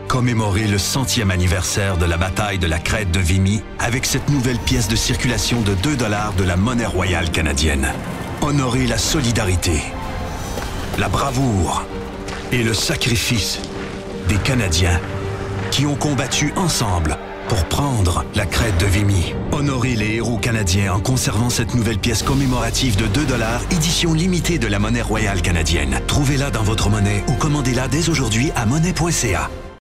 Commémorez le 100e anniversaire de la bataille de la Crête de Vimy avec cette nouvelle pièce de circulation de 2 $ de la monnaie royale canadienne. Honorez la solidarité, la bravoure et le sacrifice des Canadiens qui ont combattu ensemble pour prendre la Crête de Vimy. Honorez les héros canadiens en conservant cette nouvelle pièce commémorative de 2 $, édition limitée de la monnaie royale canadienne. Trouvez-la dans votre monnaie ou commandez-la dès aujourd'hui à monnaie.ca.